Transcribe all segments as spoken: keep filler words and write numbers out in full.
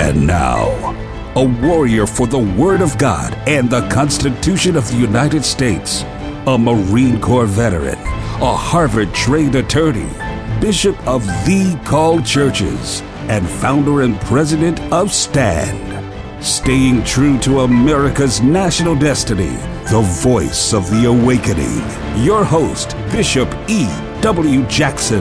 And now, a warrior for the Word of God and the Constitution of the United States, a Marine Corps veteran, a Harvard-trained attorney, Bishop of The Called Churches, and founder and president of STAND. Staying true to America's national destiny, the voice of the awakening. Your host, Bishop E W Jackson.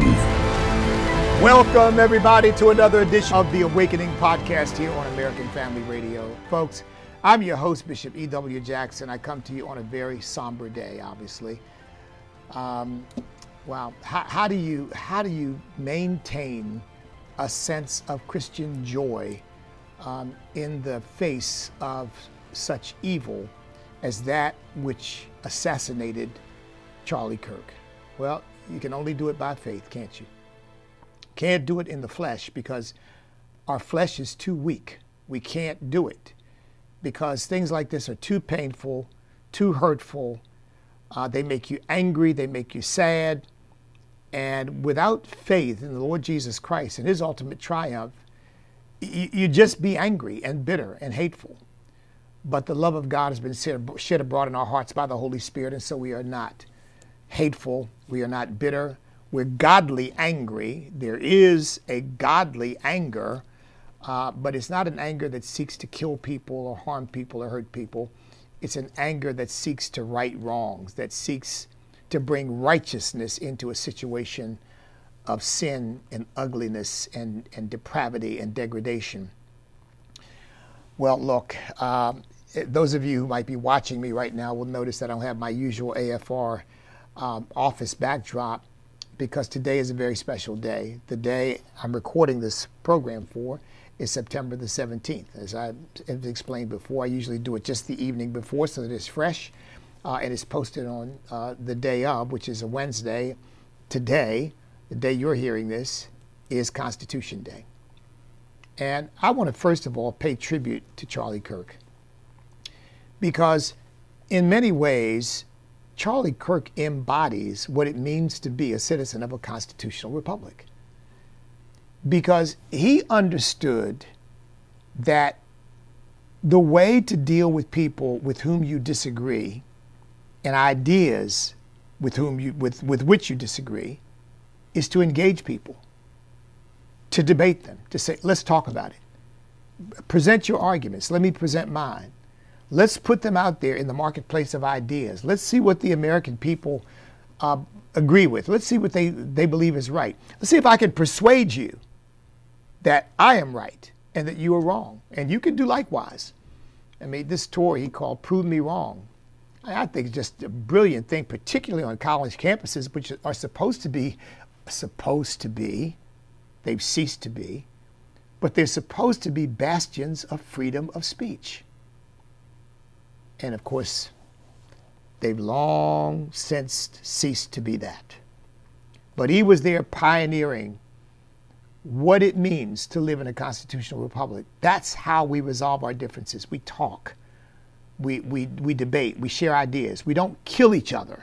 Welcome, everybody, to another edition of the Awakening Podcast here on American Family Radio. Folks, I'm your host, Bishop E W Jackson. I come to you on a very somber day, obviously. Um, wow, how, how do you how do you maintain a sense of Christian joy um, in the face of such evil as that which assassinated Charlie Kirk? Well, you can only do it by faith, can't you? Can't do it in the flesh because our flesh is too weak. We can't do it because things like this are too painful, too hurtful. Uh, they make you angry. They make you sad. And without faith in the Lord Jesus Christ and his ultimate triumph, you, you just be angry and bitter and hateful. But the love of God has been shed abroad in our hearts by the Holy Spirit, and so we are not hateful. We are not bitter. We're godly angry. There is a godly anger, uh, but it's not an anger that seeks to kill people or harm people or hurt people. It's an anger that seeks to right wrongs, that seeks to bring righteousness into a situation of sin and ugliness and, and depravity and degradation. Well, look, um, those of you who might be watching me right now will notice that I don't have my usual A F R um, office backdrop, because today is a very special day. The day I'm recording this program for is September the seventeenth. As I have explained before, I usually do it just the evening before so that it's fresh uh, and it's posted on uh, the day of, which is a Wednesday. Today, the day you're hearing this, is Constitution Day. And I want to first of all pay tribute to Charlie Kirk, because in many ways, Charlie Kirk embodies what it means to be a citizen of a constitutional republic, because he understood that the way to deal with people with whom you disagree and ideas with whom you with, with which you disagree is to engage people, to debate them, to say, let's talk about it. Present your arguments. Let me present mine. Let's put them out there in the marketplace of ideas. Let's see what the American people uh, agree with. Let's see what they, they believe is right. Let's see if I can persuade you that I am right and that you are wrong. And you can do likewise. I mean, this tour he called Prove Me Wrong. I think it's just a brilliant thing, particularly on college campuses, which are supposed to be, supposed to be, they've ceased to be, but they're supposed to be bastions of freedom of speech. And of course, they've long since ceased to be that. But he was there pioneering what it means to live in a constitutional republic. That's how we resolve our differences. We talk, we, we, we debate, we share ideas. We don't kill each other.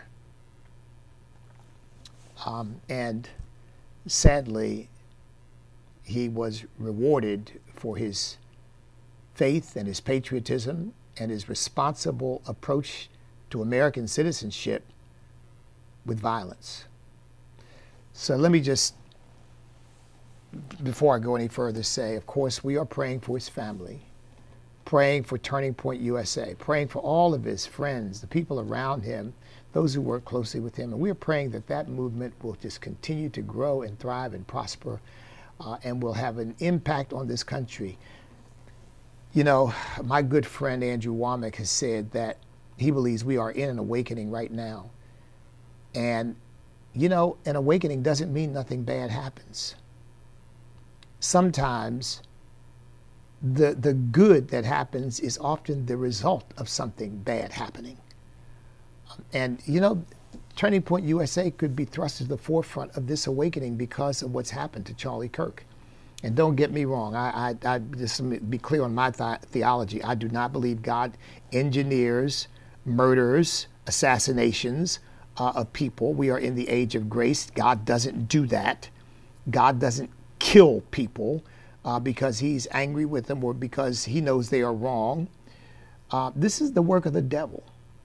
Um, and sadly, he was rewarded for his faith and his patriotism and his responsible approach to American citizenship with violence. So let me just, before I go any further, say, of course, we are praying for his family, praying for Turning Point U S A, praying for all of his friends, the people around him, those who work closely with him. And we are praying that that movement will just continue to grow and thrive and prosper uh, and will have an impact on this country. You know, my good friend Andrew Womack has said that he believes we are in an awakening right now. And, you know, an awakening doesn't mean nothing bad happens. Sometimes the, the good that happens is often the result of something bad happening. And, you know, Turning Point U S A could be thrust to the forefront of this awakening because of what's happened to Charlie Kirk. And don't get me wrong, I, I, I just be clear on my th- theology. I do not believe God engineers murders, assassinations uh, of people. We are in the age of grace. God doesn't do that. God doesn't kill people. uh, because he's angry with them or because he knows they are wrong. Uh, this is the work of the devil.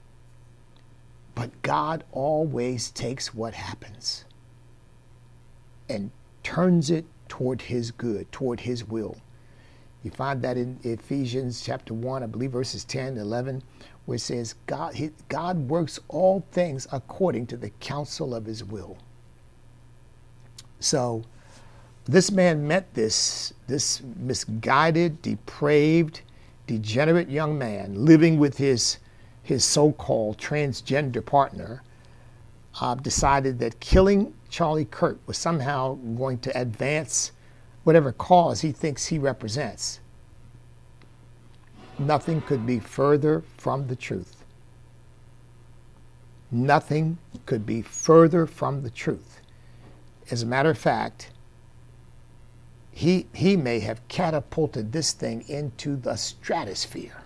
But God always takes what happens and turns it toward his good, toward his will. You find that in Ephesians chapter one, I believe verses ten, eleven, where it says, God, he, God works all things according to the counsel of his will. So this man met this, this misguided, depraved, degenerate young man living with his, his so-called transgender partner, uh, decided that killing Charlie Kirk was somehow going to advance whatever cause he thinks he represents. Nothing could be further from the truth. Nothing could be further from the truth. As a matter of fact, he, he may have catapulted this thing into the stratosphere.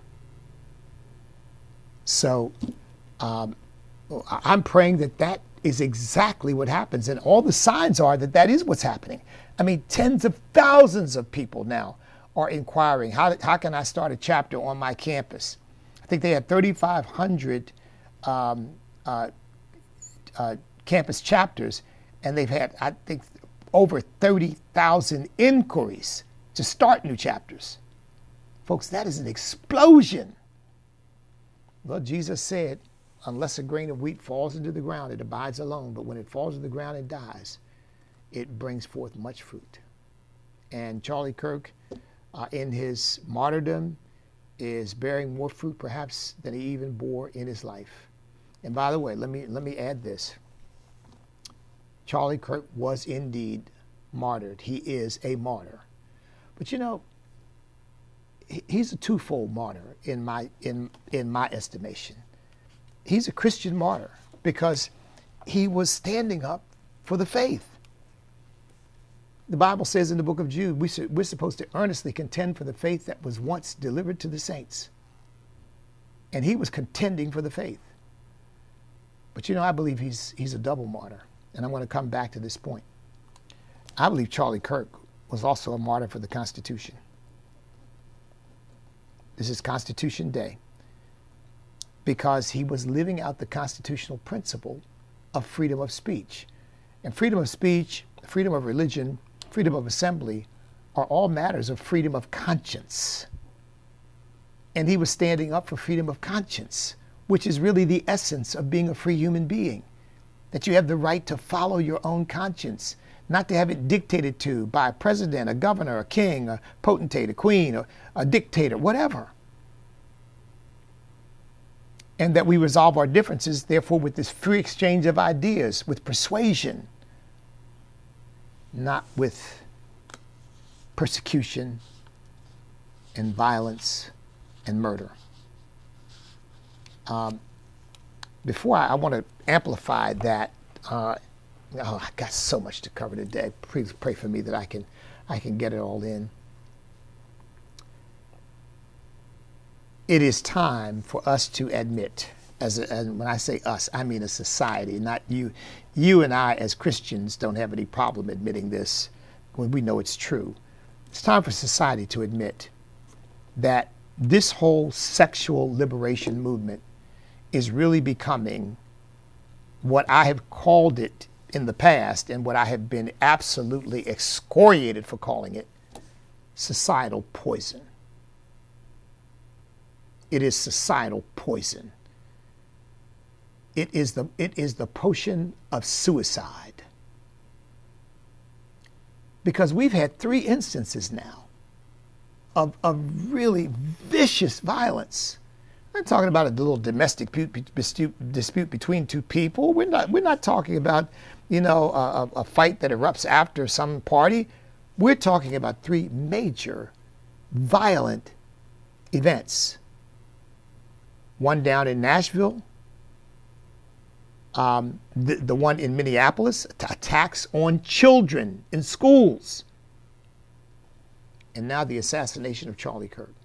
So um, I'm praying that that is exactly what happens. And all the signs are that that is what's happening. I mean, tens of thousands of people now are inquiring, how, how can I start a chapter on my campus? I think they had thirty-five hundred um, uh, uh, campus chapters, and they've had, I think, over thirty thousand inquiries to start new chapters. Folks, that is an explosion. Well, Jesus said, unless a grain of wheat falls into the ground, it abides alone. But when it falls to the ground and dies, it brings forth much fruit. And Charlie Kirk, uh, in his martyrdom, is bearing more fruit perhaps than he even bore in his life. And by the way, let me, let me add this. Charlie Kirk was indeed martyred. He is a martyr. But you know, he's a twofold martyr in my, in, in my estimation. He's a Christian martyr because he was standing up for the faith. The Bible says in the book of Jude, we should, we're supposed to earnestly contend for the faith that was once delivered to the saints. And he was contending for the faith. But you know, I believe he's, he's a double martyr. And I'm going to come back to this point. I believe Charlie Kirk was also a martyr for the Constitution. This is Constitution Day. Because he was living out the constitutional principle of freedom of speech. And freedom of speech, freedom of religion, freedom of assembly are all matters of freedom of conscience. And he was standing up for freedom of conscience, which is really the essence of being a free human being. That you have the right to follow your own conscience, not to have it dictated to by a president, a governor, a king, a potentate, a queen, a, a dictator, whatever. And that we resolve our differences, therefore, with this free exchange of ideas, with persuasion, not with persecution and violence and murder. Um, before I, I want to amplify that, uh, oh, I got so much to cover today. Please pray for me that I can, I can get it all in. It is time for us to admit, as a, and when I say us, I mean a society, not you. You and I as Christians don't have any problem admitting this when we know it's true. It's time for society to admit that this whole sexual liberation movement is really becoming what I have called it in the past and what I have been absolutely excoriated for calling it, societal poison. It is societal poison. It is the, it is the potion of suicide. Because we've had three instances now of, of really vicious violence. I'm not talking about a little domestic dispute, dispute between two people. We're not, we're not talking about, you know, a, a fight that erupts after some party. We're talking about three major violent events. One down in Nashville, um, the, the one in Minneapolis, attacks on children in schools, and now the assassination of Charlie Kirk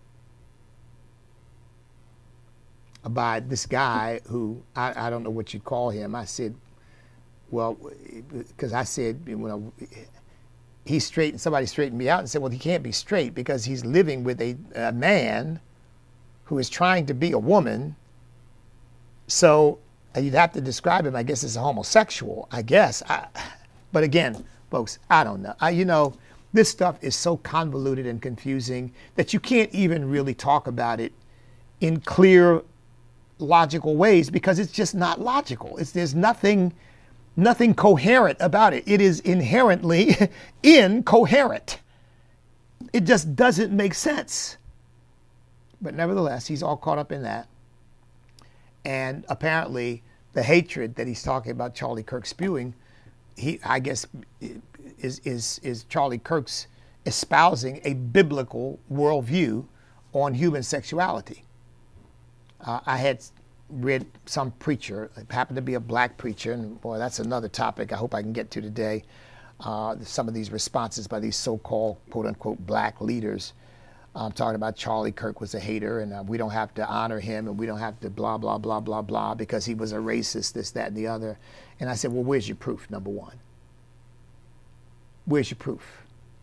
by this guy who, I, I don't know what you'd call him. I said, well, because I said, you know, he's straight, and somebody straightened me out and said, well, he can't be straight because he's living with a, a man who is trying to be a woman. So you'd have to describe him, I guess, as a homosexual, I guess. I, but again, folks, I don't know. I, you know, this stuff is so convoluted and confusing that you can't even really talk about it in clear, logical ways because it's just not logical. It's, there's nothing, nothing coherent about it. It is inherently incoherent. It just doesn't make sense. But nevertheless, he's all caught up in that. And apparently the hatred that he's talking about Charlie Kirk spewing, he, I guess, is, is, is Charlie Kirk's espousing a biblical worldview on human sexuality. Uh, I had read some preacher, it happened to be a black preacher, and boy, that's another topic I hope I can get to today. Uh, some of these responses by these so-called, quote-unquote, black leaders. I'm talking about Charlie Kirk was a hater, and uh, we don't have to honor him, and we don't have to blah, blah, blah, blah, blah, because he was a racist, this, that, and the other. And I said, well, where's your proof, number one? Where's your proof?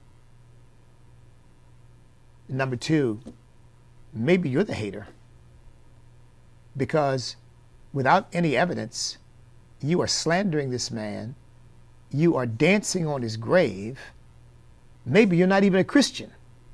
Number two, maybe you're the hater, because without any evidence, you are slandering this man, you are dancing on his grave, maybe you're not even a Christian.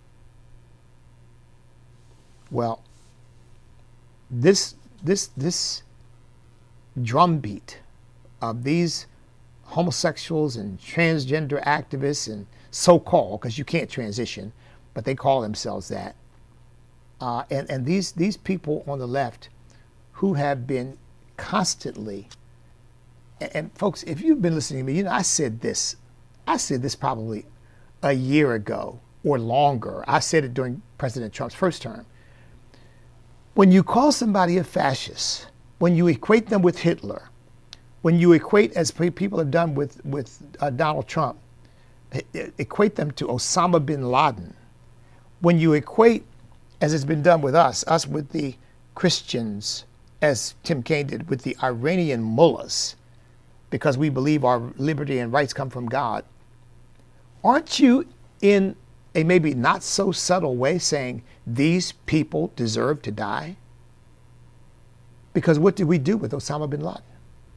Well, this, this, this drumbeat of these homosexuals and transgender activists and so-called, because you can't transition, but they call themselves that, uh, and, and these, these people on the left who have been constantly, and, and folks, if you've been listening to me, you know, I said this, I said this probably a year ago or longer. I said it during President Trump's first term. When you call somebody a fascist, when you equate them with Hitler, when you equate, as people have done with, with uh, Donald Trump, equate them to Osama bin Laden, when you equate, as it's been done with us, us with the Christians, as Tim Kaine did, with the Iranian mullahs, because we believe our liberty and rights come from God, aren't you in a maybe not so subtle way saying these people deserve to die? Because what did we do with Osama bin Laden?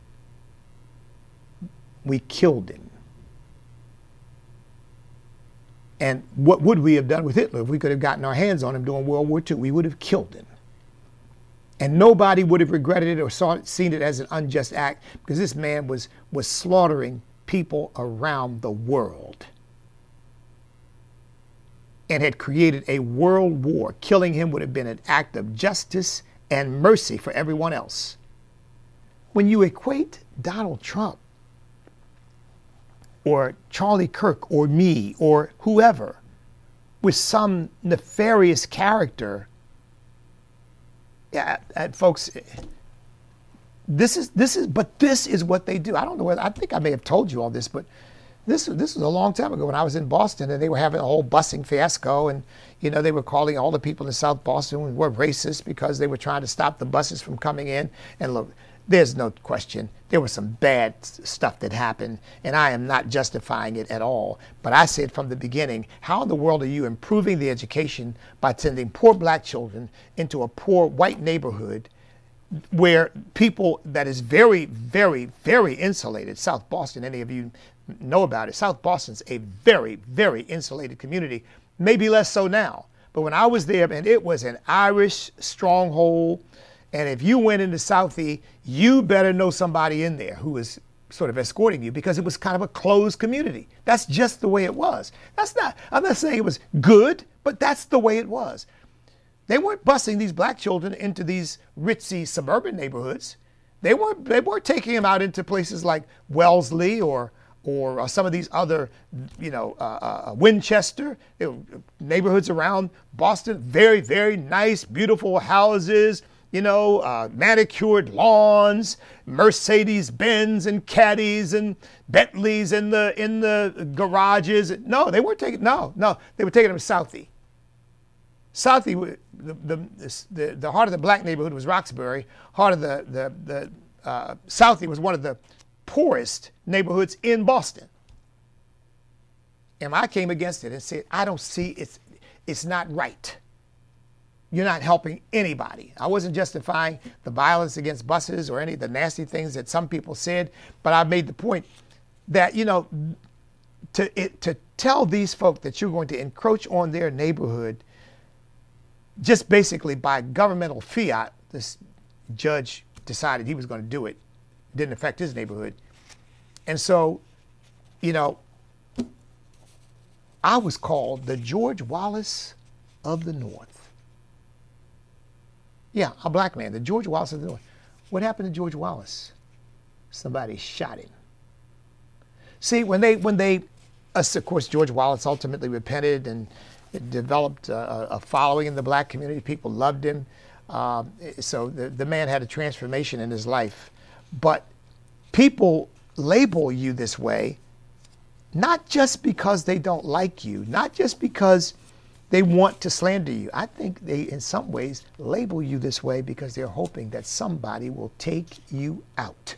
We killed him. And what would we have done with Hitler if we could have gotten our hands on him during World War Two? We would have killed him. And nobody would have regretted it or saw it, seen it as an unjust act, because this man was, was slaughtering people around the world and had created a world war. Killing him would have been an act of justice and mercy for everyone else. When you equate Donald Trump or Charlie Kirk or me or whoever with some nefarious character, yeah, and folks, this is, this is, but this is what they do. I don't know whether, I think I may have told you all this, but this, this was a long time ago when I was in Boston, and they were having a whole busing fiasco, and, you know, they were calling all the people in South Boston were racist because they were trying to stop the buses from coming in. And look, there's no question, there was some bad stuff that happened, and I am not justifying it at all. But I said from the beginning, how in the world are you improving the education by sending poor black children into a poor white neighborhood where people that is very, very, very insulated? South Boston, any of you know about it, South Boston's a very, very insulated community, maybe less so now. But when I was there, and it was an Irish stronghold, and if you went into Southie, you better know somebody in there who was sort of escorting you, because it was kind of a closed community. That's just the way it was. That's not, I'm not saying it was good, but that's the way it was. They weren't busing these black children into these ritzy suburban neighborhoods. They weren't, they weren't taking them out into places like Wellesley or or uh, some of these other, you know, uh, uh, Winchester, you know, neighborhoods around Boston, very, very nice, beautiful houses, you know, uh, manicured lawns, Mercedes-Benz and Caddies and Bentleys in the in the garages. No, they weren't taking, no, no, they were taking them to Southie. Southie, the, the, the, the heart of the black neighborhood was Roxbury. Heart of the, the, the uh, Southie was one of the poorest neighborhoods in Boston. And I came against it and said, I don't see it's, it's not right. You're not helping anybody. I wasn't justifying the violence against buses or any of the nasty things that some people said, but I made the point that, you know, to it, to tell these folk that you're going to encroach on their neighborhood just basically by governmental fiat. This judge decided he was going to do it. It didn't affect his neighborhood. And so, you know, I was called the George Wallace of the North. Yeah, a black man, the George Wallace of the North. What happened to George Wallace? Somebody shot him. See, when they, when they, uh, of course, George Wallace ultimately repented and it developed a, a following in the black community. People loved him. Uh, so the, the man had a transformation in his life. But people label you this way, not just because they don't like you, not just because they want to slander you. I think they, in some ways, label you this way because they're hoping that somebody will take you out.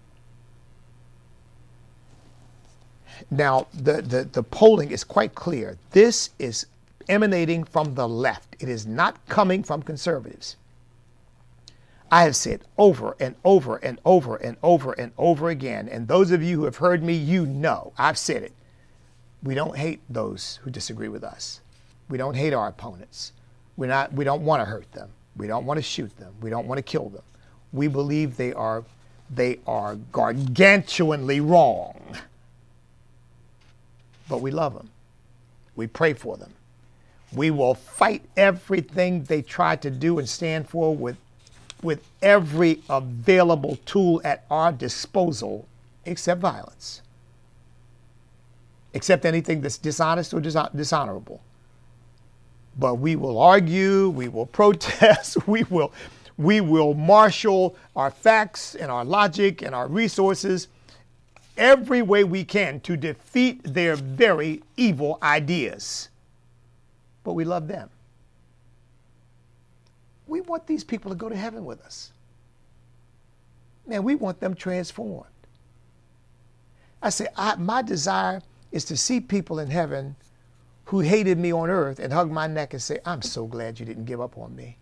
Now, the, the, the polling is quite clear. This is emanating from the left. It is not coming from conservatives. I have said over and over and over and over and over again, and those of you who have heard me, you know, I've said it. We don't hate those who disagree with us. We don't hate our opponents. We're not, we don't want to hurt them. We don't want to shoot them. We don't want to kill them. We believe they are, they are gargantuanly wrong. But we love them. We pray for them. We will fight everything they try to do and stand for with, with every available tool at our disposal, except violence. Except anything that's dishonest or dishonorable. But we will argue, we will protest, we will, we will marshal our facts and our logic and our resources every way we can to defeat their very evil ideas. But we love them. We want these people to go to heaven with us. Man, we want them transformed. I say, I, my desire is to see people in heaven who hated me on earth and hug my neck and say, I'm so glad you didn't give up on me.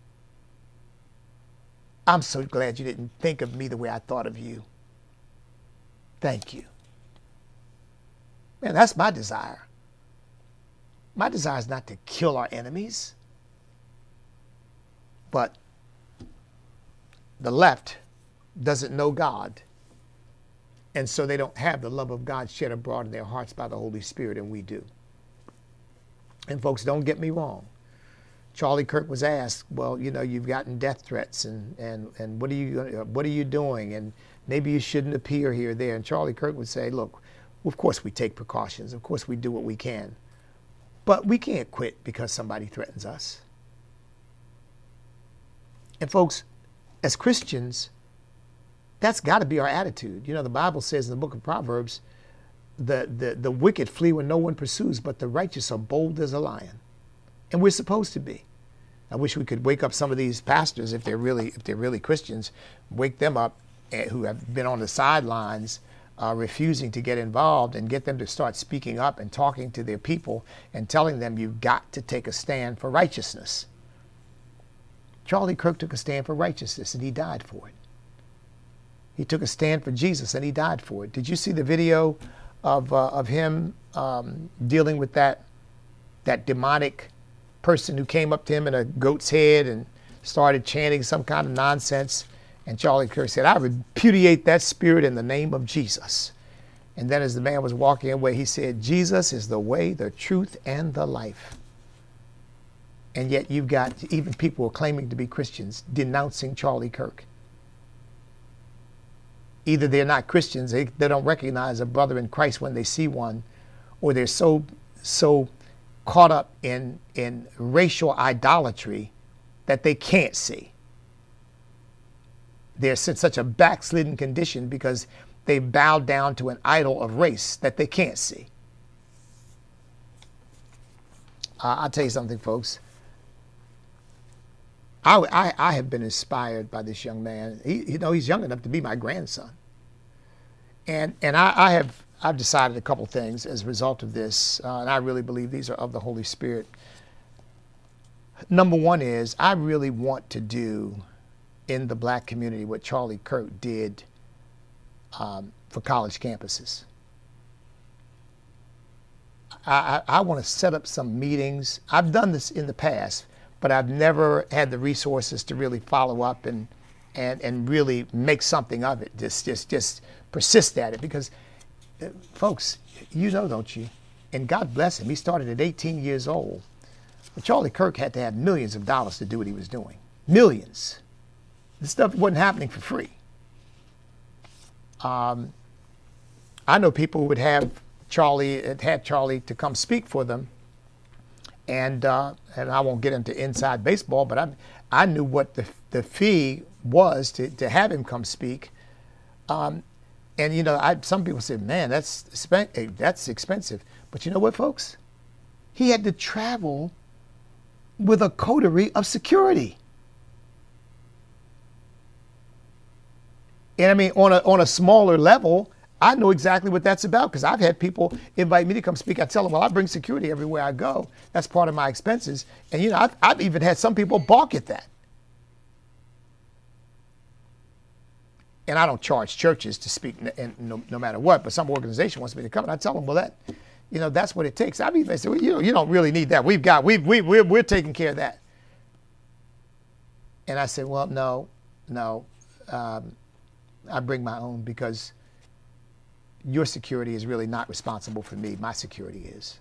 I'm so glad you didn't think of me the way I thought of you. Thank you. Man, that's my desire. My desire is not to kill our enemies. But the left doesn't know God. And so they don't have the love of God shed abroad in their hearts by the Holy Spirit, and we do. And folks, don't get me wrong. Charlie Kirk was asked, well, you know, you've gotten death threats, and, and, and what are you what are you doing? And maybe you shouldn't appear here or there. And Charlie Kirk would say, look, of course we take precautions. Of course we do what we can. But we can't quit because somebody threatens us. And folks, as Christians, that's got to be our attitude. You know, the Bible says in the book of Proverbs, the, the, the wicked flee when no one pursues, but the righteous are bold as a lion. And we're supposed to be. I wish we could wake up some of these pastors, if they're really, if they're really Christians, wake them up who have been on the sidelines uh, refusing to get involved, and get them to start speaking up and talking to their people and telling them you've got to take a stand for righteousness. Charlie Kirk took a stand for righteousness, and he died for it. He took a stand for Jesus, and he died for it. Did you see the video of, uh, of him um, dealing with that, that demonic person who came up to him in a goat's head and started chanting some kind of nonsense? And Charlie Kirk said, I repudiate that spirit in the name of Jesus. And then as the man was walking away, he said, Jesus is the way, the truth, and the life. And yet you've got even people who are claiming to be Christians denouncing Charlie Kirk. Either they're not Christians, they, they don't recognize a brother in Christ when they see one, or they're so, so caught up in, in racial idolatry that they can't see. They're in such a backslidden condition because they bow down to an idol of race that they can't see. Uh, I'll tell you something, folks. I, I, I have been inspired by this young man. He, you know, he's young enough to be my grandson. And, and I, I have, I've decided a couple things as a result of this, uh, and I really believe these are of the Holy Spirit. Number one is I really want to do in the black community what Charlie Kirk did um, for college campuses. I, I, I want to set up some meetings. I've done this in the past, but I've never had the resources to really follow up and and and really make something of it. Just just just persist at it, because uh, folks, you know, don't you? And God bless him. He started at eighteen years old. But Charlie Kirk had to have millions of dollars to do what he was doing. Millions. This stuff wasn't happening for free. Um, I know people who would have Charlie, had Charlie to come speak for them. And uh, and I won't get into inside baseball, but I I knew what the the fee was to, to have him come speak. Um, and you know, I, some people say, man, that's that's expensive. But you know what, folks? He had to travel with a coterie of security. And I mean, on a on a smaller level, I know exactly what that's about, because I've had people invite me to come speak. I tell them, well, I bring security everywhere I go. That's part of my expenses. And, you know, I've, I've even had some people balk at that. And I don't charge churches to speak no, no matter what, but some organization wants me to come, and I tell them, well, that, you know, that's what it takes. I've even said, well, you know, you don't really need that. We've got, we've, we, we're, we're taking care of that. And I said, well, no, no, um, I bring my own, because your security is really not responsible for me. My security is.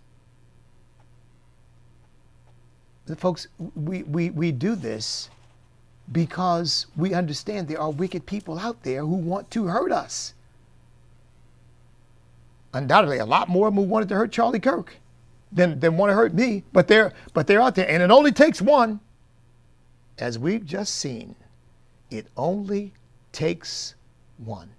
Folks, we, we, we do this because we understand there are wicked people out there who want to hurt us. Undoubtedly, a lot more of them who wanted to hurt Charlie Kirk than, than want to hurt me, but they're, but they're out there. And it only takes one. As we've just seen, it only takes one.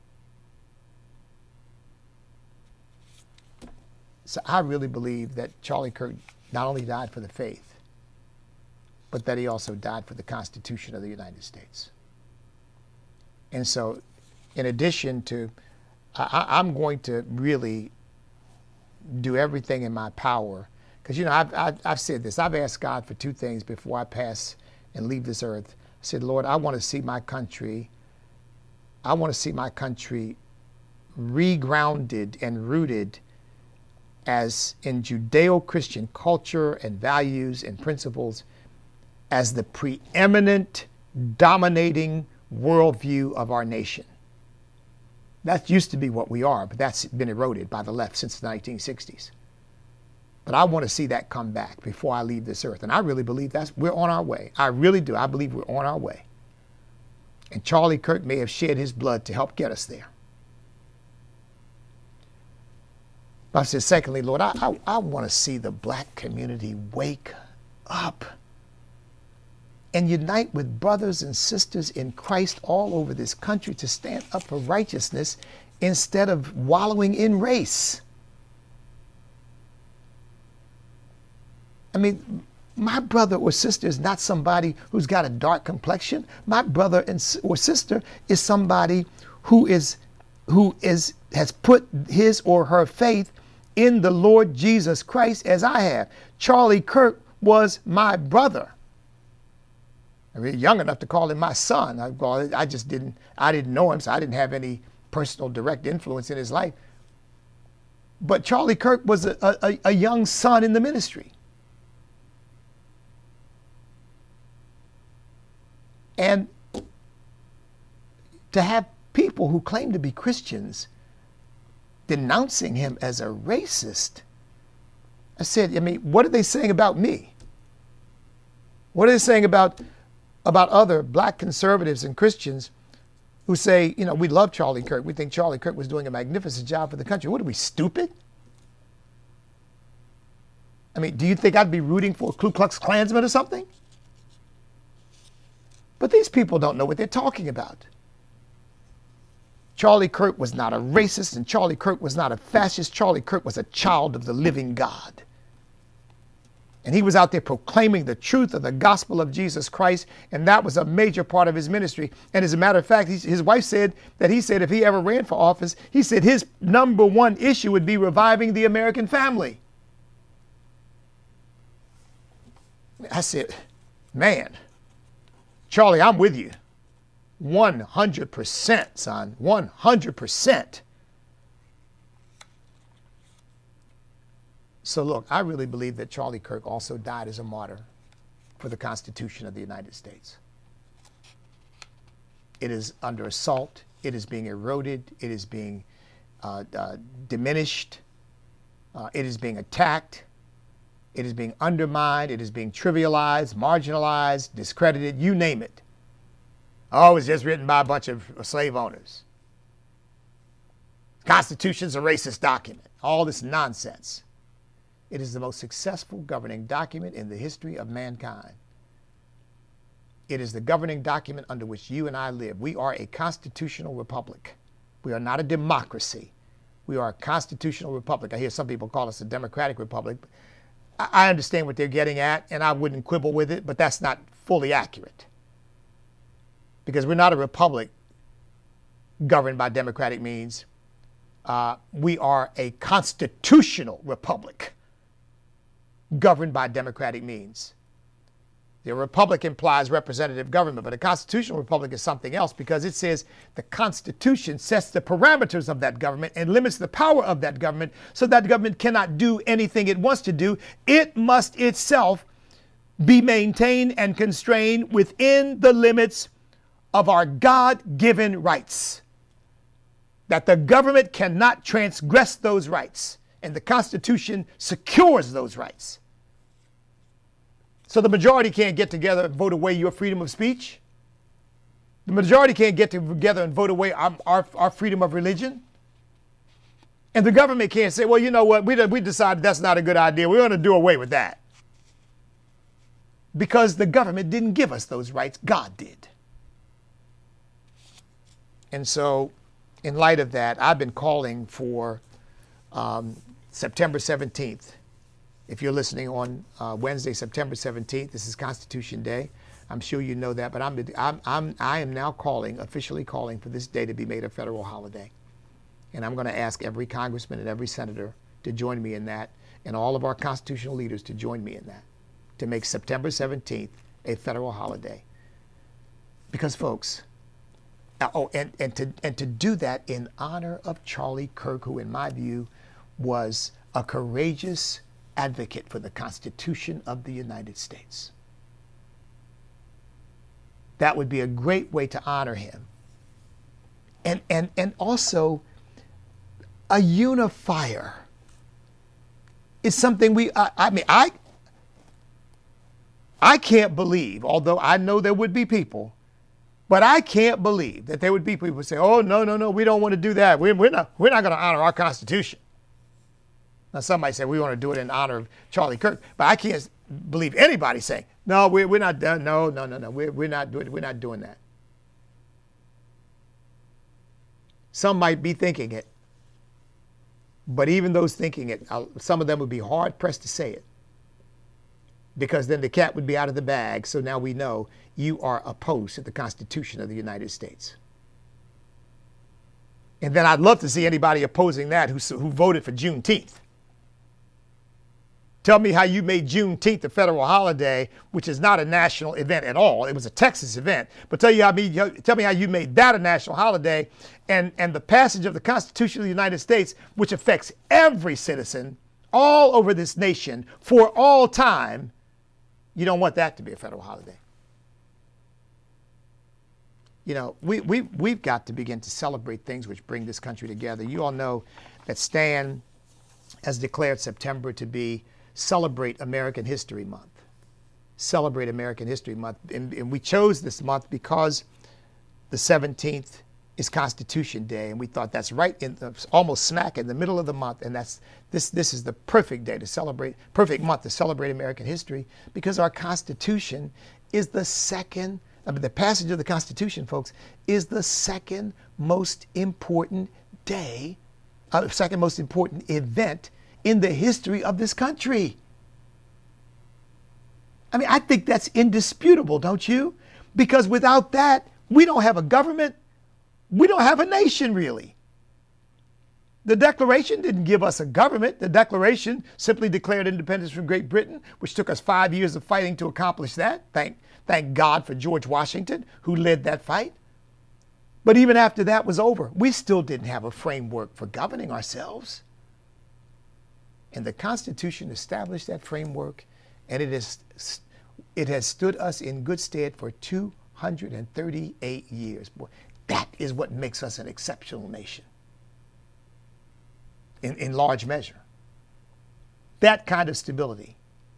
So I really believe that Charlie Kirk not only died for the faith, but that he also died for the Constitution of the United States. And so, in addition to, I, I'm going to really do everything in my power, because, you know, I've, I've, I've said this. I've asked God for two things before I pass and leave this earth. I said, Lord, I want to see my country, I want to see my country regrounded and rooted as in Judeo-Christian culture and values and principles, as the preeminent, dominating worldview of our nation. That used to be what we are, but that's been eroded by the left since the nineteen sixties. But I want to see that come back before I leave this earth. And I really believe that's, we're on our way. I really do. I believe we're on our way. And Charlie Kirk may have shed his blood to help get us there. But I said, secondly, Lord, I, I, I want to see the black community wake up and unite with brothers and sisters in Christ all over this country to stand up for righteousness instead of wallowing in race. I mean, my brother or sister is not somebody who's got a dark complexion. My brother and or sister is somebody who is who is has put his or her faith in the Lord Jesus Christ, as I have. Charlie Kirk was my brother. I mean, young enough to call him my son. I, well, I just didn't, I didn't know him, so I didn't have any personal direct influence in his life. But Charlie Kirk was a, a, a young son in the ministry. And to have people who claim to be Christians denouncing him as a racist, I said, I mean, what are they saying about me? What are they saying about, about other black conservatives and Christians who say, you know, we love Charlie Kirk. We think Charlie Kirk was doing a magnificent job for the country. What are we, stupid? I mean, do you think I'd be rooting for a Ku Klux Klansman or something? But these people don't know what they're talking about. Charlie Kirk was not a racist, and Charlie Kirk was not a fascist. Charlie Kirk was a child of the living God. And he was out there proclaiming the truth of the gospel of Jesus Christ. And that was a major part of his ministry. And as a matter of fact, he, his wife said that he said if he ever ran for office, he said his number one issue would be reviving the American family. I said, man, Charlie, I'm with you. one hundred percent, son. one hundred percent. So look, I really believe that Charlie Kirk also died as a martyr for the Constitution of the United States. It is under assault. It is being eroded. It is being uh, uh, diminished. Uh, it is being attacked. It is being undermined. It is being trivialized, marginalized, discredited, you name it. Oh, it was just written by a bunch of slave owners. Constitution's a racist document. All this nonsense. It is the most successful governing document in the history of mankind. It is the governing document under which you and I live. We are a constitutional republic. We are not a democracy. We are a constitutional republic. I hear some people call us a democratic republic. I understand what they're getting at, and I wouldn't quibble with it, but that's not fully accurate. Because we're not a republic governed by democratic means. Uh, we are a constitutional republic governed by democratic means. The republic implies representative government, but a constitutional republic is something else because it says the Constitution sets the parameters of that government and limits the power of that government so that government cannot do anything it wants to do. It must itself be maintained and constrained within the limits of our God-given rights. That the government cannot transgress those rights, and the Constitution secures those rights. So the majority can't get together and vote away your freedom of speech. The majority can't get together and vote away our, our, our freedom of religion. And the government can't say, well, you know what, we, we decided that's not a good idea. We're going to do away with that. Because the government didn't give us those rights. God did. And so in light of that, I've been calling for um, September seventeenth. If you're listening on uh, Wednesday, September seventeenth, this is Constitution Day. I'm sure you know that, but I'm, I'm, I'm, I am now calling, officially calling for this day to be made a federal holiday. And I'm going to ask every congressman and every senator to join me in that, and all of our constitutional leaders to join me in that, to make September seventeenth a federal holiday. Because, folks, oh, and, and, to, and to do that in honor of Charlie Kirk, who, in my view, was a courageous advocate for the Constitution of the United States. That would be a great way to honor him. And, and, and also a unifier. It's something we, I, I mean, I, I can't believe, although I know there would be people, but I can't believe that there would be people who say, oh, no, no, no, we don't want to do that. We're, we're not, we're not going to honor our Constitution. Now, somebody said we want to do it in honor of Charlie Kirk, but I can't believe anybody saying, no, we're, we're not done. No, no, no, no, we're, we're, not doing, we're not doing that. Some might be thinking it, but even those thinking it, some of them would be hard pressed to say it, because then the cat would be out of the bag. So now we know you are opposed to the Constitution of the United States. And then I'd love to see anybody opposing that who, who voted for Juneteenth. Tell me how you made Juneteenth a federal holiday, which is not a national event at all. It was a Texas event. But tell, you how me, tell me how you made that a national holiday, and, and the passage of the Constitution of the United States, which affects every citizen all over this nation for all time. You don't want that to be a federal holiday. You know, we, we, we've got to begin to celebrate things which bring this country together. You all know that Stan has declared September to be Celebrate American History Month. Celebrate American History Month. And, and we chose this month because the seventeenth is Constitution Day, and we thought that's right in the, almost smack in the middle of the month, and that's this this is the perfect day to celebrate, perfect month to celebrate American history, because our Constitution is the second, I mean, the passage of the Constitution, folks, is the second most important day, uh, second most important event in the history of this country. I mean, I think that's indisputable, don't you? Because without that, we don't have a government. We don't have a nation, really. The Declaration didn't give us a government. The Declaration simply declared independence from Great Britain, which took us five years of fighting to accomplish that. Thank, thank God for George Washington, who led that fight. But even after that was over, we still didn't have a framework for governing ourselves. And the Constitution established that framework, and it, is, it has stood us in good stead for two hundred thirty-eight years. Boy, that is what makes us an exceptional nation. In, in large measure. That kind of stability.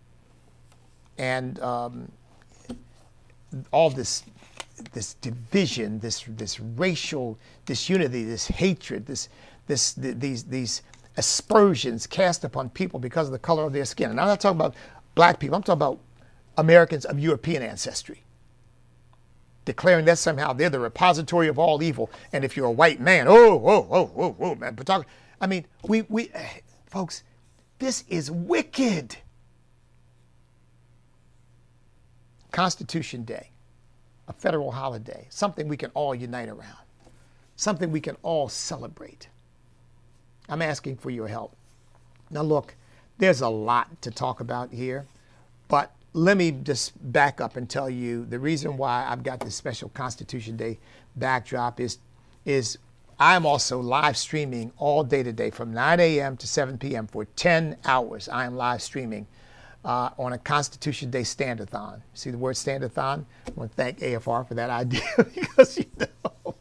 And um, all this, this division, this, this racial disunity, this hatred, this, this, th these, these aspersions cast upon people because of the color of their skin. And I'm not talking about black people, I'm talking about Americans of European ancestry. Declaring that somehow they're the repository of all evil. And if you're a white man, oh, whoa, whoa, whoa, whoa, man. But talk, I mean, we, we, folks, this is wicked. Constitution Day, a federal holiday, something we can all unite around, something we can all celebrate. I'm asking for your help. Now, look, there's a lot to talk about here, but let me just back up and tell you the reason why I've got this special Constitution Day backdrop is, is I'm also live streaming all day today from nine A M to seven P M for ten hours. I am live streaming uh, on a Constitution Day stand-a-thon. See the word stand-a-thon? I want to thank A F R for that idea because, you know,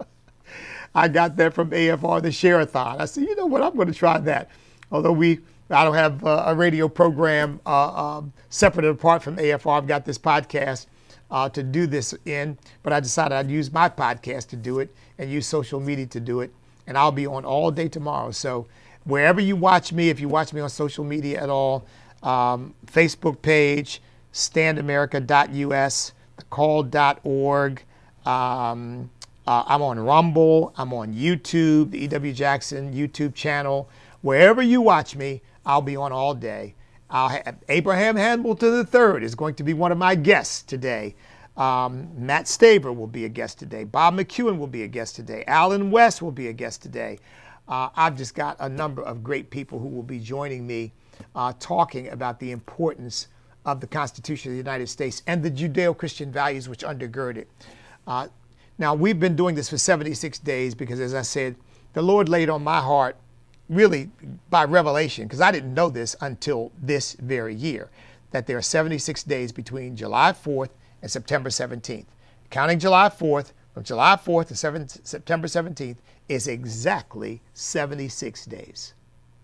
I got that from A F R, the share-a-thon. I said, you know what, I'm going to try that. Although we, I don't have uh, a radio program uh, um, separate and apart from A F R. I've got this podcast uh, to do this in, but I decided I'd use my podcast to do it and use social media to do it. And I'll be on all day tomorrow. So wherever you watch me, if you watch me on social media at all, um, Facebook page, stand america dot U S, the call dot org. Um, uh, I'm on Rumble. I'm on YouTube, the E W Jackson YouTube channel. Wherever you watch me, I'll be on all day. I'll have, Abraham Hamilton the third is going to be one of my guests today. Um, Matt Staver will be a guest today. Bob McEwen will be a guest today. Alan West will be a guest today. Uh, I've just got a number of great people who will be joining me uh, talking about the importance of the Constitution of the United States and the Judeo-Christian values which undergird it. Uh, now, we've been doing this for seventy-six days because, as I said, the Lord laid on my heart, really by revelation, because I didn't know this until this very year, that there are seventy-six days between July fourth and September seventeenth. Counting July fourth, from July fourth to September seventeenth is exactly seventy-six days.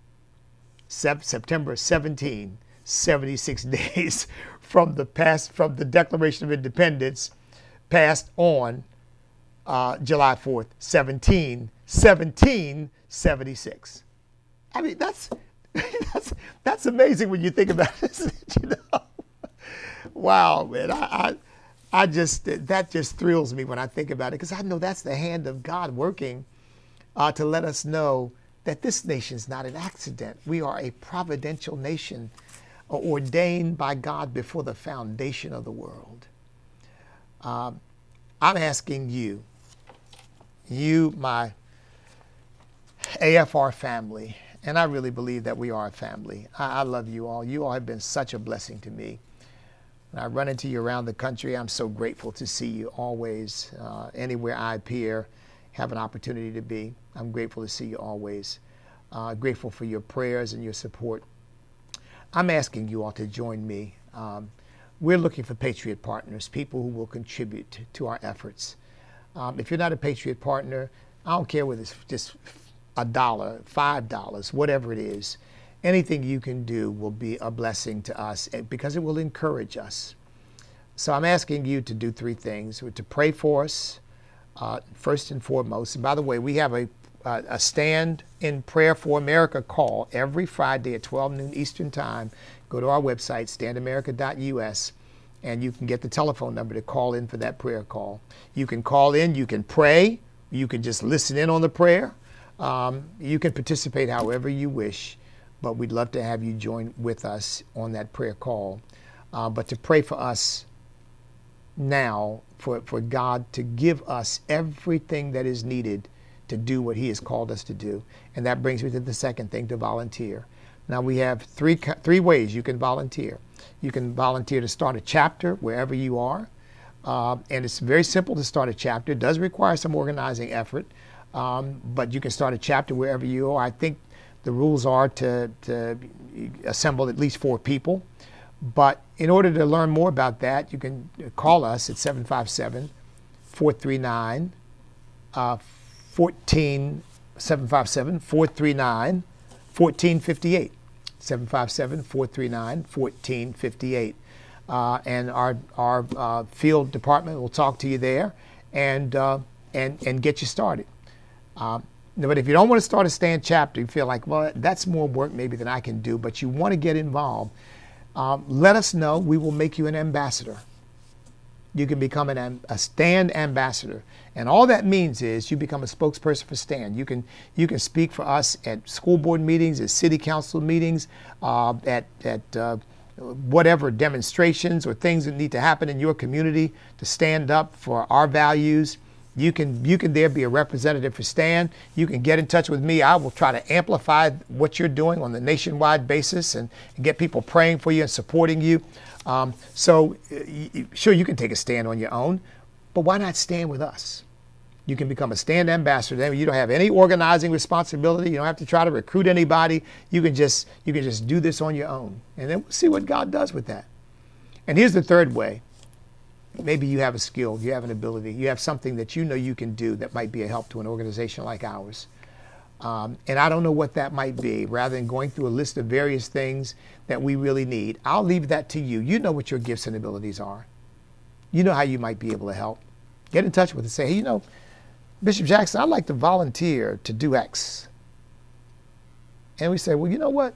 Sep September seventeenth, seventy-six days from the past, from the Declaration of Independence passed on uh, July fourth, seventeen, seventeen seventy-six. I mean, that's, that's, that's amazing when you think about it, you know? Wow, man, I, I, I just, that just thrills me when I think about it, because I know that's the hand of God working uh, to let us know that this nation's not an accident. We are a providential nation uh, ordained by God before the foundation of the world. Um, I'm asking you, you, my A F R family, and I really believe that we are a family. I, I love you all. You all have been such a blessing to me. When I run into you around the country, I'm so grateful to see you always. Uh, anywhere I appear, have an opportunity to be, I'm grateful to see you always. Uh, grateful for your prayers and your support. I'm asking you all to join me. Um, we're looking for Patriot partners, people who will contribute to our efforts. Um, if you're not a Patriot partner, I don't care whether it's just a dollar, five dollars, whatever it is. Anything you can do will be a blessing to us because it will encourage us. So I'm asking you to do three things. To pray for us, uh, first and foremost. And by the way, we have a, uh, a Stand in Prayer for America call every Friday at twelve noon Eastern Time. Go to our website, stand america dot U S, and you can get the telephone number to call in for that prayer call. You can call in, you can pray, you can just listen in on the prayer. Um, you can participate however you wish, but we'd love to have you join with us on that prayer call. uh, but to pray for us now, for, for God to give us everything that is needed to do what he has called us to do. And that brings me to the second thing, to volunteer. Now we have three, three ways you can volunteer. You can volunteer to start a chapter wherever you are. Uh, and it's very simple to start a chapter. It does require some organizing effort, um, but you can start a chapter wherever you are. I think the rules are to, to assemble at least four people. But in order to learn more about that, you can call us at seven five seven, four three nine, fourteen, seven five seven, four three nine, fourteen fifty-eight. seven five seven, four three nine, fourteen fifty-eight. Uh, and our, our uh, field department will talk to you there and, uh, and, and get you started. Uh, but if you don't want to start a stand chapter, you feel like, well, that's more work maybe than I can do, but you want to get involved, um, let us know. We will make you an ambassador. You can become an, a stand ambassador. And all that means is you become a spokesperson for STAND. You can, you can speak for us at school board meetings, at city council meetings, uh, at, at uh, whatever demonstrations or things that need to happen in your community to stand up for our values. You can, you can there be a representative for STAND. You can get in touch with me. I will try to amplify what you're doing on the nationwide basis and, and get people praying for you and supporting you. Um, so uh, sure, you can take a stand on your own, but why not stand with us? You can become a STAND ambassador. You don't have any organizing responsibility. You don't have to try to recruit anybody. You can just, you can just do this on your own, and then we'll see what God does with that. And here's the third way. Maybe you have a skill, you have an ability, you have something that you know you can do that might be a help to an organization like ours. Um, and I don't know what that might be. Rather than going through a list of various things that we really need, I'll leave that to you. You know what your gifts and abilities are. You know how you might be able to help. Get in touch with us. Say, hey, you know, Bishop Jackson, I'd like to volunteer to do X. And we say, well, you know what?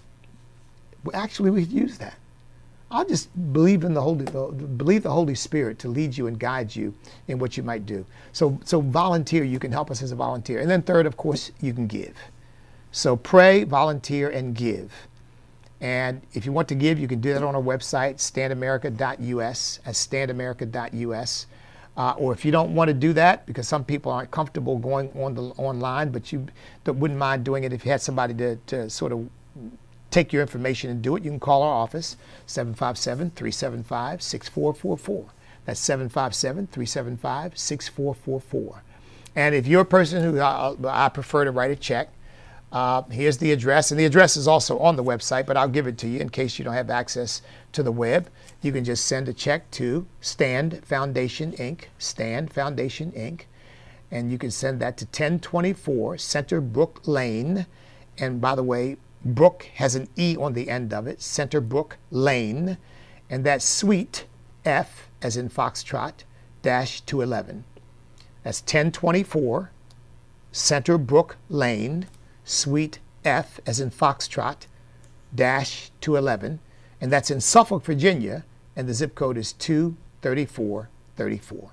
Actually, we could use that. I'll just believe in the Holy, believe the Holy Spirit to lead you and guide you in what you might do. So, so volunteer. You can help us as a volunteer. And then third, of course, you can give. So pray, volunteer, and give. And if you want to give, you can do that on our website, stand america dot U S, as stand america dot U S. Uh, or if you don't want to do that, because some people aren't comfortable going on the online, but you wouldn't mind doing it if you had somebody to, to sort of take your information and do it, you can call our office, seven five seven, three seven five, six four four four. That's seven five seven, three seven five, six four four four. And if you're a person who I, I prefer to write a check, uh, here's the address. And the address is also on the website, but I'll give it to you in case you don't have access to the web. You can just send a check to Stand Foundation, Incorporated, Stand Foundation, Incorporated. And you can send that to ten twenty-four Center Brook Lane. And by the way, Brook has an E on the end of it, Center Brook Lane, and that's Suite F, as in Foxtrot, dash two eleven. That's ten twenty-four Center Brook Lane, Suite F, as in Foxtrot, dash two eleven, and that's in Suffolk, Virginia, and the zip code is two thirty-four thirty-four.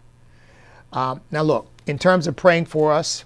Um, now look, in terms of praying for us,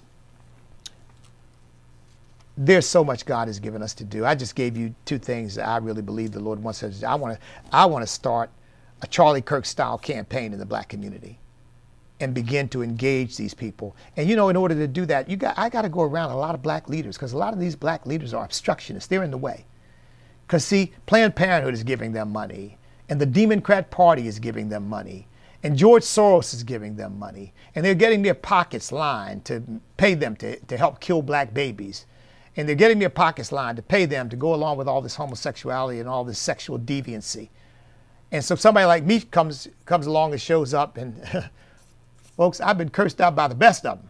there's so much God has given us to do. I just gave you two things that I really believe the Lord wants us to do. I want to, I want to start a Charlie Kirk style campaign in the black community and begin to engage these people. And you know, in order to do that, you got, I got to go around a lot of black leaders, because a lot of these black leaders are obstructionists. They're in the way. Because see, Planned Parenthood is giving them money, and the Democrat Party is giving them money, and George Soros is giving them money, and they're getting their pockets lined to pay them to, to help kill black babies. And they're getting their pockets lined to pay them to go along with all this homosexuality and all this sexual deviancy. And so somebody like me comes comes along and shows up, and folks, I've been cursed out by the best of them.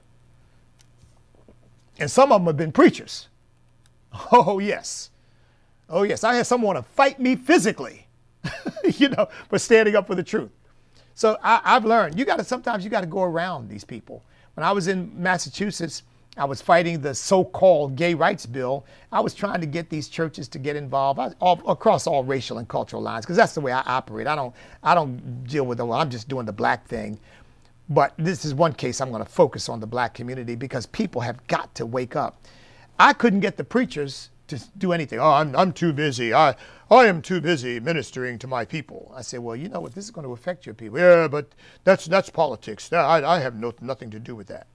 And some of them have been preachers. Oh, yes. Oh, yes. I had someone want to fight me physically, you know, for standing up for the truth. So I, I've learned, you got to, sometimes you got to go around these people. When I was in Massachusetts, I was fighting the so-called gay rights bill. I was trying to get these churches to get involved I, all, across all racial and cultural lines, because that's the way I operate. I don't, I don't deal with the, well, I'm just doing the black thing. But this is one case I'm going to focus on the black community, because people have got to wake up. I couldn't get the preachers to do anything. Oh, I'm, I'm too busy. I, I am too busy ministering to my people. I say, well, you know what? This is going to affect your people. Yeah, but that's that's politics. I, I have no, nothing to do with that.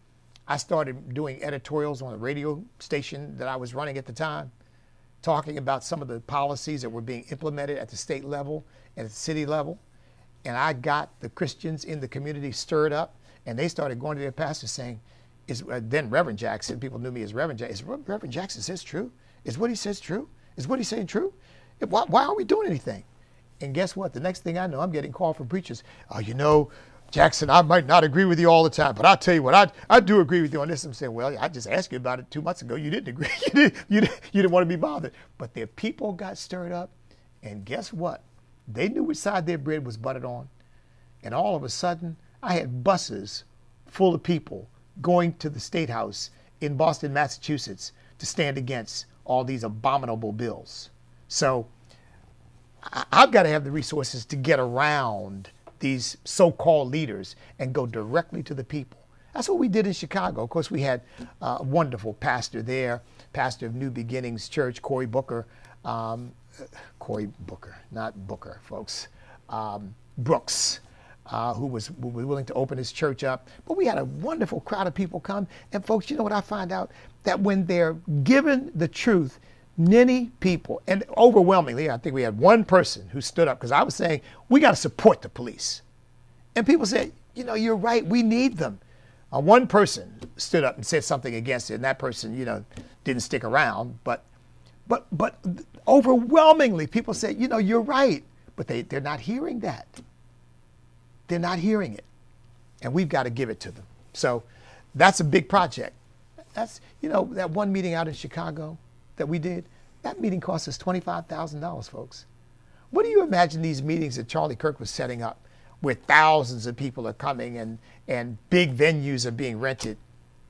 I started doing editorials on a radio station that I was running at the time, talking about some of the policies that were being implemented at the state level and at the city level. And I got the Christians in the community stirred up, and they started going to their pastors saying, is uh, then Reverend Jackson, people knew me as Reverend Jackson, is what Reverend Jackson says true? Is what he says true? Is what he's saying true? Why, why aren't we doing anything? And guess what? The next thing I know, I'm getting called from preachers. Oh, you know, Jackson, I might not agree with you all the time, but I'll tell you what, I I do agree with you on this. I'm saying, well, I just asked you about it two months ago. You didn't agree. you, didn't, you, didn't, you didn't want to be bothered. But their people got stirred up, and guess what? They knew which side their bread was buttered on. And all of a sudden, I had buses full of people going to the State House in Boston, Massachusetts, to stand against all these abominable bills. So I- I've got to have the resources to get around these so-called leaders and go directly to the people. That's what we did in Chicago. Of course, we had a wonderful pastor there, pastor of New Beginnings Church, Cory Booker. Um, Cory Booker, not Booker, folks. Um, Brooks. Uh, who was, who was willing to open his church up. But we had a wonderful crowd of people come. And folks, you know what I find out? That when they're given the truth, many people, and overwhelmingly, I think we had one person who stood up, because I was saying, we got to support the police. And people said, you know, you're right, we need them. Uh, one person stood up and said something against it, and that person, you know, didn't stick around. But, but, but overwhelmingly, people said, you know, you're right. But they, they're not hearing that. They're not hearing it, and we've got to give it to them. So that's a big project. That's, you know, that one meeting out in Chicago that we did, that meeting cost us twenty-five thousand dollars, folks. What do you imagine these meetings that Charlie Kirk was setting up, where thousands of people are coming and, and big venues are being rented?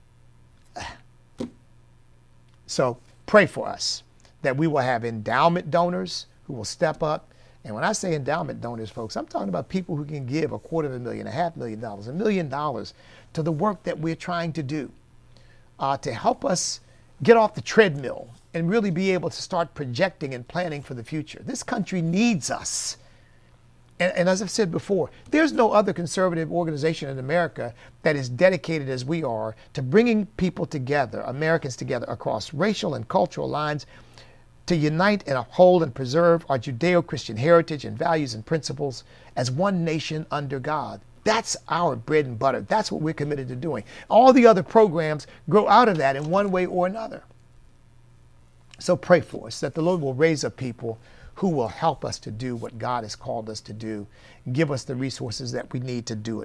So pray for us that we will have endowment donors who will step up. And when I say endowment donors, folks, I'm talking about people who can give a quarter of a million, a half million dollars, a million dollars to the work that we're trying to do uh, to help us get off the treadmill and really be able to start projecting and planning for the future. This country needs us. And, and as I've said before, there's no other conservative organization in America that is dedicated as we are to bringing people together, Americans together across racial and cultural lines, to unite and uphold and preserve our Judeo-Christian heritage and values and principles as one nation under God. That's our bread and butter. That's what we're committed to doing. All the other programs grow out of that in one way or another. So pray for us that the Lord will raise up people who will help us to do what God has called us to do, and give us the resources that we need to do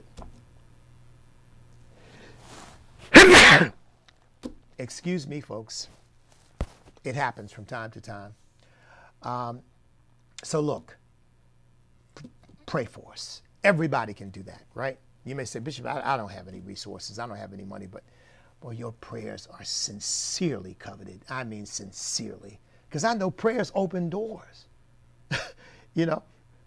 it. Excuse me, folks. It happens from time to time. Um, so look, p- pray for us. Everybody can do that, right? You may say, Bishop, I, I don't have any resources. I don't have any money, but boy, your prayers are sincerely coveted. I mean, sincerely. Because I know prayers open doors. You know,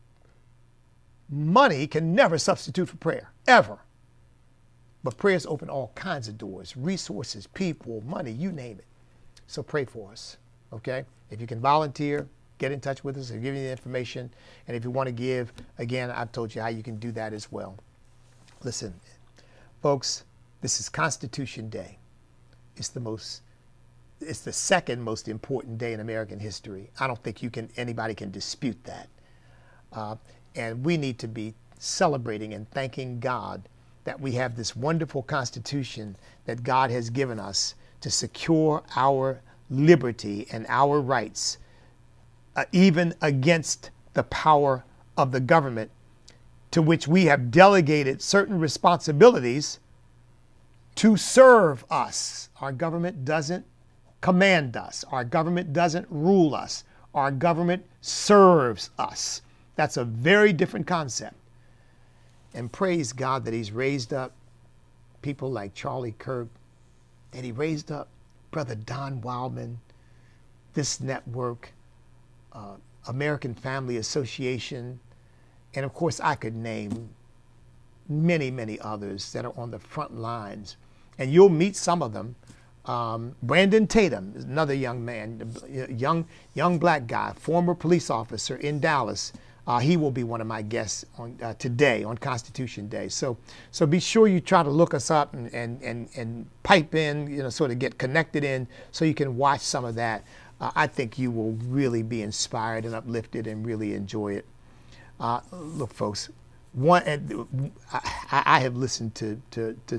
money can never substitute for prayer, ever. But prayers open all kinds of doors, resources, people, money, you name it. So pray for us, okay? If you can volunteer, get in touch with us. We'll give you the information. And if you want to give, again, I've told you how you can do that as well. Listen, folks, this is Constitution Day. It's the most, it's the second most important day in American history. I don't think you can, anybody can dispute that. Uh, and we need to be celebrating and thanking God that we have this wonderful Constitution that God has given us to secure our liberty and our rights, uh, even against the power of the government, to which we have delegated certain responsibilities to serve us. Our government doesn't command us. Our government doesn't rule us. Our government serves us. That's a very different concept. And praise God that he's raised up people like Charlie Kirk, and he raised up Brother Don Wildman, this network, uh, American Family Association, and of course I could name many, many others that are on the front lines. And you'll meet some of them Um, Brandon Tatum is another young man, young young black guy, former police officer in Dallas. Uh, he will be one of my guests on uh, today on Constitution Day. So so be sure you try to look us up and, and, and, and pipe in, you know, sort of get connected in so you can watch some of that. Uh, I think you will really be inspired and uplifted and really enjoy it. Uh, look, folks, one I, I have listened to, to, to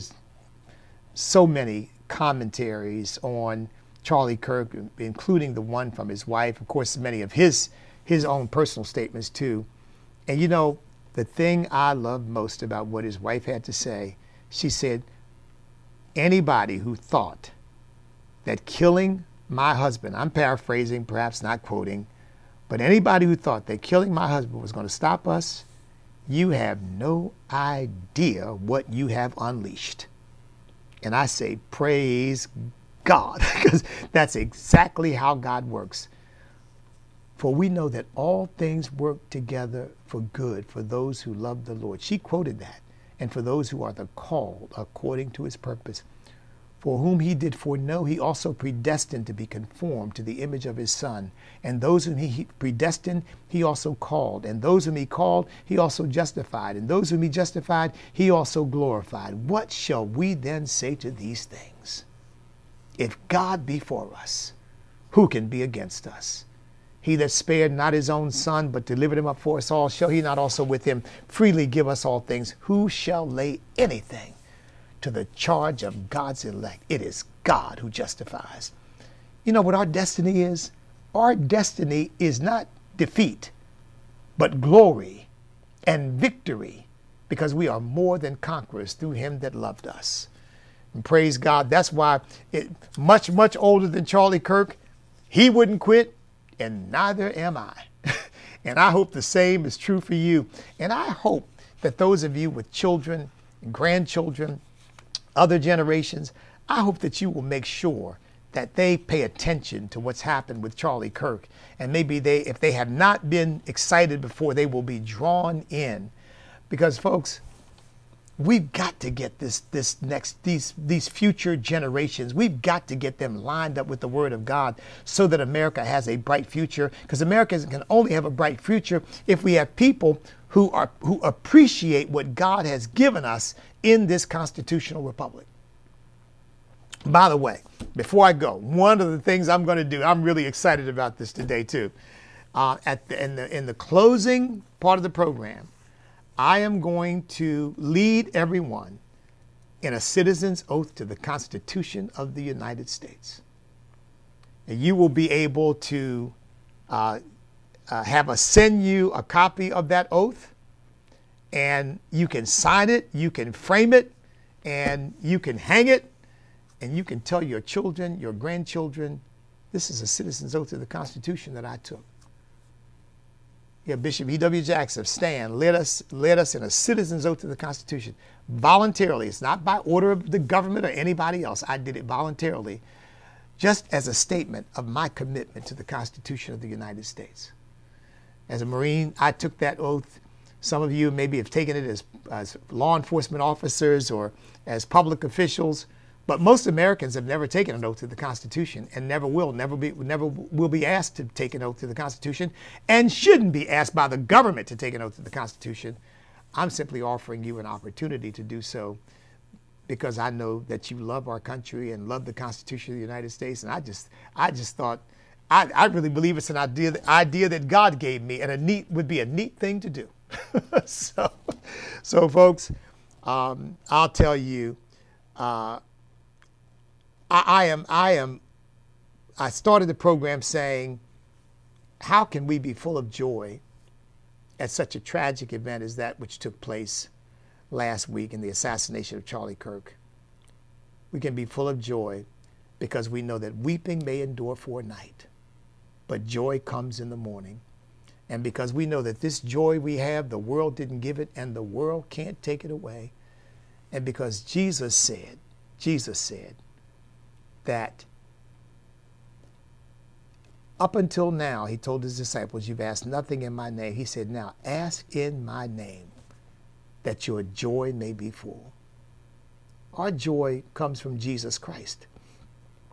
so many commentaries on Charlie Kirk, including the one from his wife, of course, many of his his own personal statements too. And you know, the thing I love most about what his wife had to say, she said, anybody who thought that killing my husband, I'm paraphrasing, perhaps not quoting, but anybody who thought that killing my husband was going to stop us, you have no idea what you have unleashed. And I say, praise God, because that's exactly how God works. For we know that all things work together for good for those who love the Lord. She quoted that. And for those who are the called according to his purpose. For whom he did foreknow, he also predestined to be conformed to the image of his Son. And those whom he predestined, he also called. And those whom he called, he also justified. And those whom he justified, he also glorified. What shall we then say to these things? If God be for us, who can be against us? He that spared not his own Son, but delivered him up for us all, shall he not also with him freely give us all things? Who shall lay anything to the charge of God's elect? It is God who justifies. You know what our destiny is? Our destiny is not defeat, but glory and victory, because we are more than conquerors through him that loved us. And praise God, that's why it, much, much older than Charlie Kirk, he wouldn't quit. And neither am I. And I hope the same is true for you. And I hope that those of you with children, grandchildren, other generations, I hope that you will make sure that they pay attention to what's happened with Charlie Kirk. And maybe they, if they have not been excited before, they will be drawn in. Because folks, we've got to get this, this next, these, these future generations, we've got to get them lined up with the Word of God so that America has a bright future. Because America can only have a bright future if we have people who are, who appreciate what God has given us in this constitutional republic. By the way, before I go, one of the things I'm going to do, I'm really excited about this today too. Uh, at the, in the, in the closing part of the program, I am going to lead everyone in a citizen's oath to the Constitution of the United States. And you will be able to uh, uh, have us send you a copy of that oath, and you can sign it, you can frame it, and you can hang it, and you can tell your children, your grandchildren, this is a citizen's oath to the Constitution that I took. Yeah, Bishop E W Jackson of Stan led us, led us in a citizen's oath to the Constitution voluntarily. It's not by order of the government or anybody else. I did it voluntarily, just as a statement of my commitment to the Constitution of the United States. As a Marine, I took that oath. Some of you maybe have taken it as, as law enforcement officers or as public officials. But most Americans have never taken an oath to the Constitution and never will, never be, never will be asked to take an oath to the Constitution and shouldn't be asked by the government to take an oath to the Constitution. I'm simply offering you an opportunity to do so because I know that you love our country and love the Constitution of the United States. And I just, I just thought, I, I really believe it's an idea, the idea that God gave me, and a neat would be a neat thing to do. so, so folks, um, I'll tell you. Uh, I, I am, I am, I started the program saying, how can we be full of joy at such a tragic event as that which took place last week in the assassination of Charlie Kirk? We can be full of joy because we know that weeping may endure for a night, but joy comes in the morning. And because we know that this joy we have, the world didn't give it and the world can't take it away. And because Jesus said, Jesus said, that up until now, he told his disciples, you've asked nothing in my name. He said, now ask in my name that your joy may be full. Our joy comes from Jesus Christ.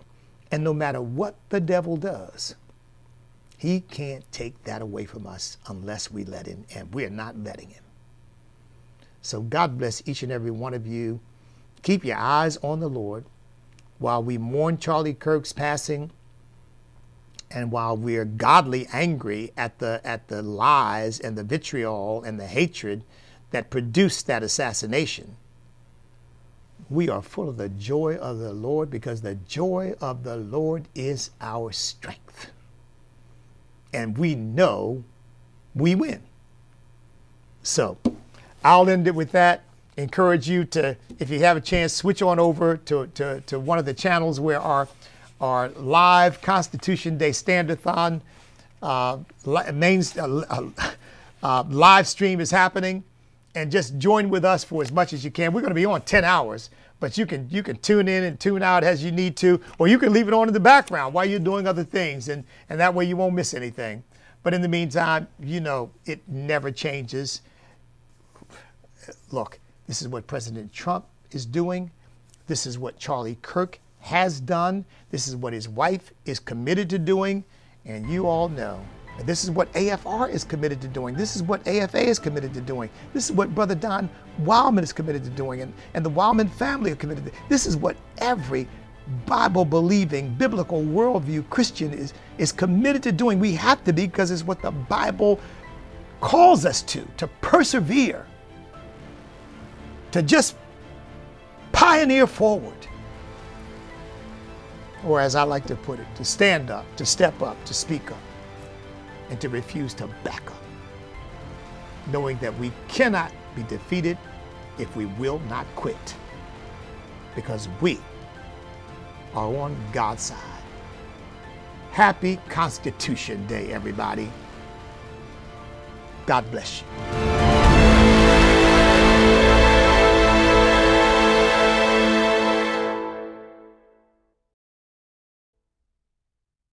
And no matter what the devil does, he can't take that away from us unless we let him, and we're not letting him. So God bless each and every one of you. Keep your eyes on the Lord while we mourn Charlie Kirk's passing, and while we're godly angry at the at the lies and the vitriol and the hatred that produced that assassination. We are full of the joy of the Lord, because the joy of the Lord is our strength. And we know we win. So I'll end it with that. Encourage you to, if you have a chance, switch on over to, to, to one of the channels where our, our live Constitution Day Stand-a-thon uh, main, uh, uh, live stream is happening. And just join with us for as much as you can. We're going to be on ten hours, but you can you can tune in and tune out as you need to, or you can leave it on in the background while you're doing other things, and, and that way you won't miss anything. But in the meantime, you know, it never changes. Look, this is what President Trump is doing. This is what Charlie Kirk has done. This is what his wife is committed to doing. And you all know, this is what A F R is committed to doing. This is what A F A is committed to doing. This is what Brother Don Wildman is committed to doing, and, and the Wildman family are committed to. This is what every Bible-believing, biblical worldview Christian is, is committed to doing. We have to be, because it's what the Bible calls us to, to persevere, to just pioneer forward. Or as I like to put it, to stand up, to step up, to speak up, and to refuse to back up, knowing that we cannot be defeated if we will not quit, because we are on God's side. Happy Constitution Day, everybody. God bless you.